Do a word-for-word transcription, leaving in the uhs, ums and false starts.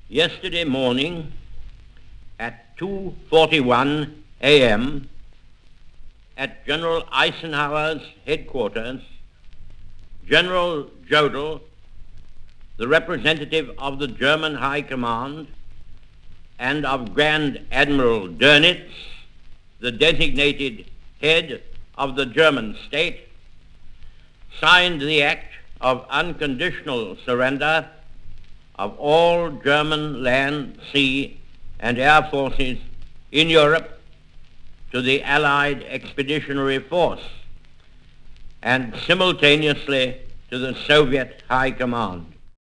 Yesterday morning at two forty-one a m at General Eisenhower's headquarters, General Jodl, the representative of the German High Command, and of Grand Admiral Dönitz, the designated head of the German state, signed the act of unconditional surrender of all German land, sea, and air forces in Europe to the Allied Expeditionary Force and simultaneously to the Soviet High Command.